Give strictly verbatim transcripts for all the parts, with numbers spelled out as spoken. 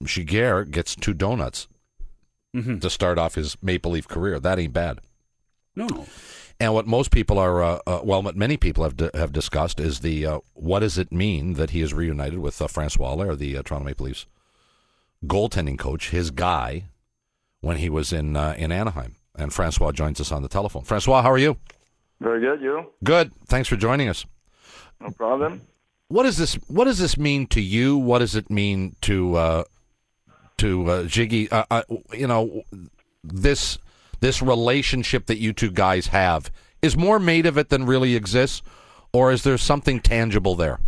Giguère gets two donuts mm-hmm. to start off his Maple Leaf career. That ain't bad. No, no. And what most people are, uh, uh, well, what many people have di- have discussed is the uh, what does it mean that he is reunited with uh, Francois Allaire, the uh, Toronto Maple Leafs goaltending coach, his guy, when he was in uh, in Anaheim. And Francois joins us on the telephone. Francois, how are you? Very good, you? Good. Thanks for joining us. No problem. What does this What does this mean to you? What does it mean to uh, to uh, Jiggy? Uh, uh, you know, this. This relationship that you two guys have, is more made of it than really exists, or is there something tangible there?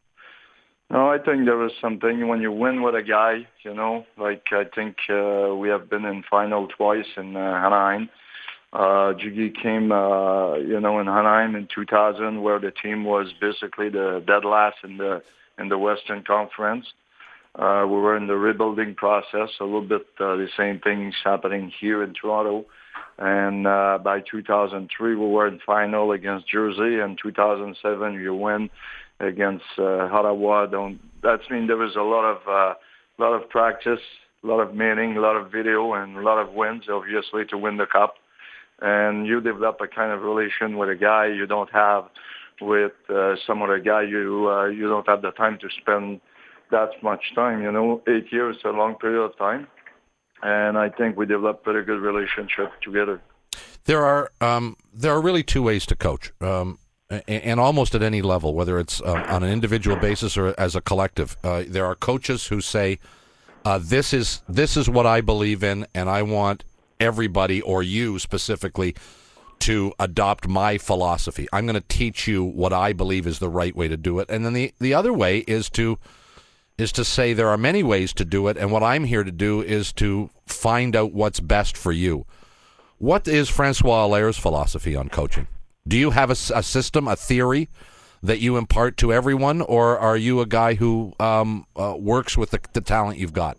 No, I think there is something. When you win with a guy, you know, like I think uh, we have been in final twice in uh, Anaheim. Uh, Jiggy came, uh, you know, in Anaheim in two thousand, where the team was basically the dead last in the in the Western Conference. Uh, we were in the rebuilding process, a little bit uh, the same things happening here in Toronto. And uh, by two thousand three, we were in final against Jersey. And two thousand seven, you win against uh, Ottawa. Don't, that's mean there was a lot of uh, lot of practice, a lot of meeting, a lot of video, and a lot of wins, obviously, to win the cup. And you develop a kind of relation with a guy you don't have with uh, some other guy. You uh, you don't have the time to spend that much time. You know, eight years is a long period of time. And I think we developed a pretty good relationship together. There are um, there are really two ways to coach, um, and, and almost at any level, whether it's uh, on an individual basis or as a collective. Uh, there are coaches who say, uh, "This is this is what I believe in, and I want everybody, or you specifically, to adopt my philosophy. I'm going to teach you what I believe is the right way to do it." And then the the other way is to is to say there are many ways to do it, and what I'm here to do is to find out what's best for you. What is Francois Allaire's philosophy on coaching? Do you have a, a system, a theory that you impart to everyone, or are you a guy who um, uh, works with the, the talent you've got?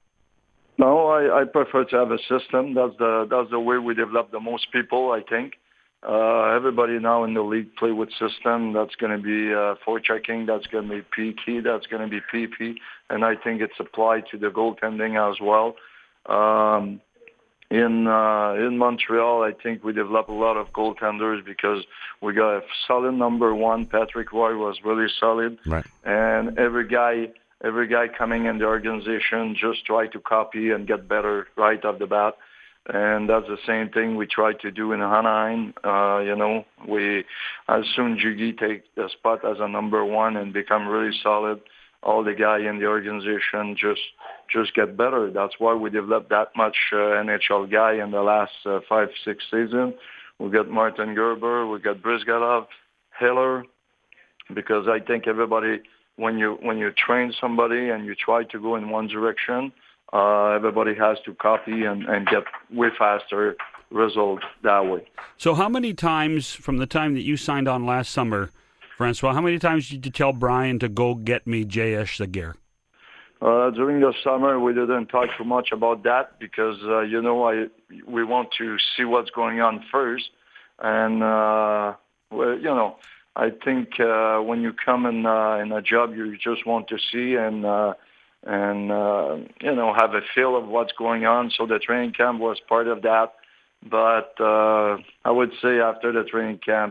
No, I, I prefer to have a system. That's the that's the way we develop the most people, I think. Uh, everybody now in the league play with system. That's going to be uh, forechecking. That's going to be P K. That's going to be P P. And I think it's applied to the goaltending as well. Um, in uh, in Montreal, I think we developed a lot of goaltenders because we got a solid number one. Patrick Roy was really solid. Right. And every guy, every guy coming in the organization just try to copy and get better right off the bat. And that's the same thing we try to do in Anaheim. Uh, you know, we as soon Jiggy take the spot as a number one and become really solid, all the guys in the organization just just get better. That's why we developed that much uh, N H L guy in the last uh, five, six seasons. We got Martin Gerber, we got Brizgalov, Hiller, because I think everybody, when you when you train somebody and you try to go in one direction, Uh, everybody has to copy and, and get way faster results that way. So how many times from the time that you signed on last summer, Francois, how many times did you tell Brian to go get me J S Giguère? Uh, during the summer, we didn't talk too much about that because, uh, you know, I we want to see what's going on first. And, uh, well, you know, I think uh, when you come in, uh, in a job, you just want to see and uh, and, uh, you know, have a feel of what's going on. So the training camp was part of that. But uh, I would say after the training camp,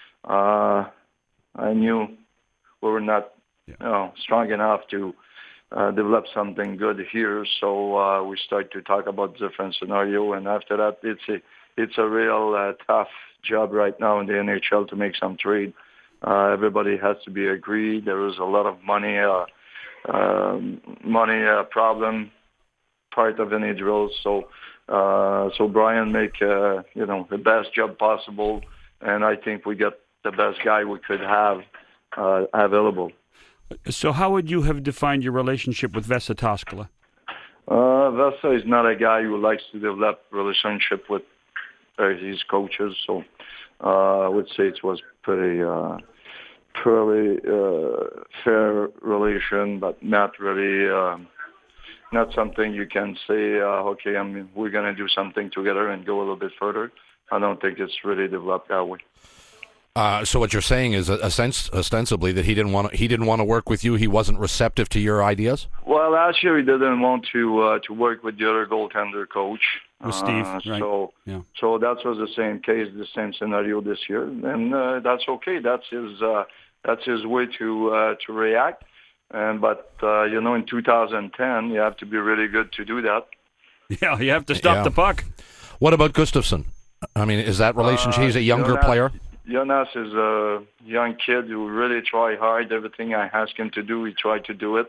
uh, I knew we were not, yeah. you know, strong enough to uh, develop something good here. So uh, we started to talk about different scenario. And after that, it's a, it's a real uh, tough job right now in the N H L to make some trade. Uh, everybody has to be agreed. There is a lot of money uh, Uh, money uh, problem part of any drill. So, uh, so Brian make uh, you know the best job possible, and I think we got the best guy we could have uh, available. So, how would you have defined your relationship with Vesa Toskala? Uh, Vesa is not a guy who likes to develop relationship with uh, his coaches. So, uh, I would say it was pretty. Uh, Fairly uh, fair relation, but not really, uh, not something you can say, uh, okay, I mean, we're going to do something together and go a little bit further. I don't think it's really developed that way. Uh, so what you're saying is, a sense, ostensibly, that he didn't want to, he didn't want to work with you. He wasn't receptive to your ideas. Well, last year he didn't want to uh, to work with the other goaltender coach. With Steve, uh, right? So, yeah. so that was the same case, the same scenario this year, and uh, that's okay. That's his uh, that's his way to uh, to react. And but uh, you know, in two thousand ten, you have to be really good to do that. Yeah, you have to stop Yeah. the puck. What about Gustafsson? I mean, is that relationship? Uh, He's a younger Jonas, player. Jonas is a young kid who really try hard. Everything I ask him to do, he tried to do it.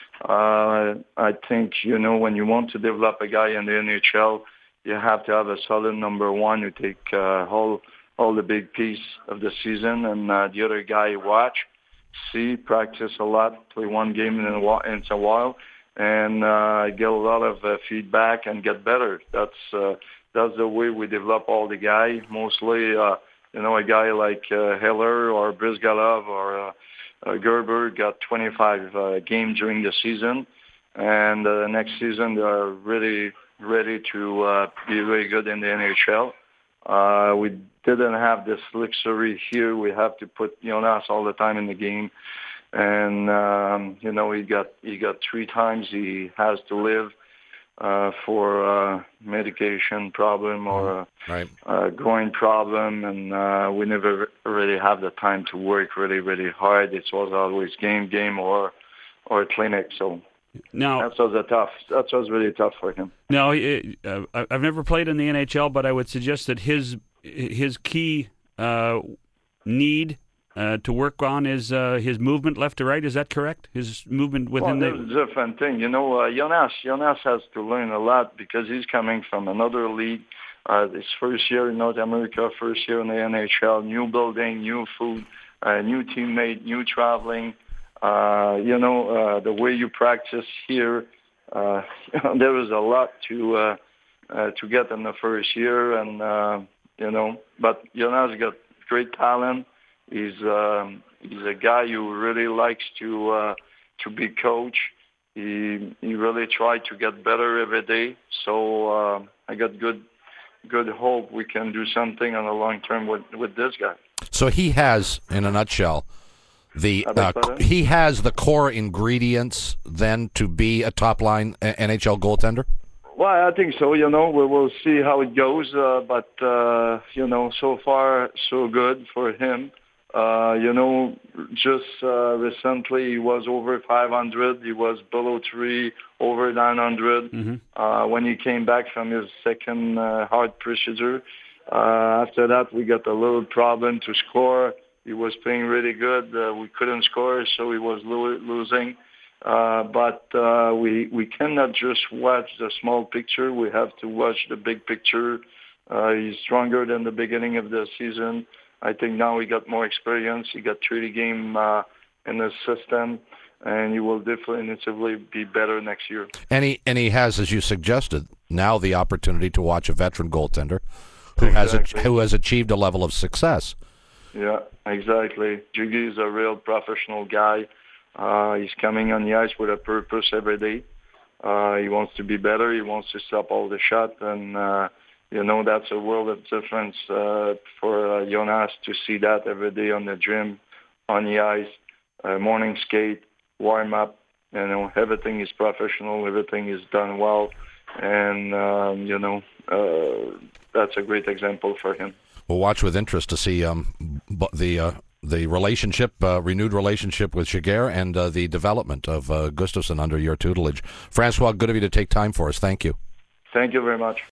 Uh, I think, you know, when you want to develop a guy in the N H L, you have to have a solid number one who take uh, all all the big piece of the season, and uh, the other guy watch, see, practice a lot, play one game in a while, in a while and uh, get a lot of uh, feedback and get better. That's uh, that's the way we develop all the guy. Mostly, uh, you know, a guy like uh, Heller or Brizgalov or uh, uh, Gerber got twenty-five uh, games during the season, and uh, next season they are really ready to uh, be very good in the N H L. Uh, we didn't have this luxury here. We have to put Jonas all the time in the game. And, um, you know, he got he got three times he has to live uh, for a medication problem or a, Right. a groin problem. And uh, we never really have the time to work really, really hard. It was always game, game, or or a clinic. So Now, that was a tough. That was really tough for him. now uh, I've never played in the N H L, but I would suggest that his his key uh, need uh, to work on is uh, his movement left to right. Is that correct? His movement within well, the. that's a different thing. You know, uh, Jonas, Jonas has to learn a lot because he's coming from another league. Uh, his first year in North America, first year in the N H L, new building, new food, uh, new teammate, new traveling. Uh, you know, uh, the way you practice here, uh, there is a lot to uh, uh, to get in the first year, and uh, you know, but Jonas got great talent. He's um, he's a guy who really likes to uh, to be coach. He he really tried to get better every day. So uh, I got good good hope we can do something on the long term with with this guy. So he has, in a nutshell, the I uh, beg pardon? he has the core ingredients then to be a top line N H L goaltender. Well, I think so. You know, we will see how it goes. Uh, but uh, you know, so far so good for him. Uh, you know, just uh, recently he was over five hundred. He was below three, over nine hundred. Mm-hmm. Uh, when he came back from his second uh, heart procedure. Uh, after that, we got a little problem to score. He was playing really good. Uh, we couldn't score, so he was lo- losing. Uh, but uh, we we cannot just watch the small picture. We have to watch the big picture. Uh, he's stronger than the beginning of the season. I think now he got more experience. He got thirty game uh, in the system, and he will definitively be better next year. And he and he has, as you suggested, now the opportunity to watch a veteran goaltender who Exactly. has a, who has achieved a level of success. Yeah, exactly. Jiggy is a real professional guy. Uh, he's coming on the ice with a purpose every day. Uh, he wants to be better. He wants to stop all the shots, and uh, you know that's a world of difference uh, for uh, Jonas to see that every day on the gym, on the ice, uh, morning skate, warm up. You know, everything is professional. Everything is done well, and um, you know uh, that's a great example for him. We'll watch with interest to see um, b- the uh, the relationship, uh, renewed relationship with Giguère and uh, the development of uh, Gustafsson under your tutelage. Francois, good of you to take time for us. Thank you. Thank you very much.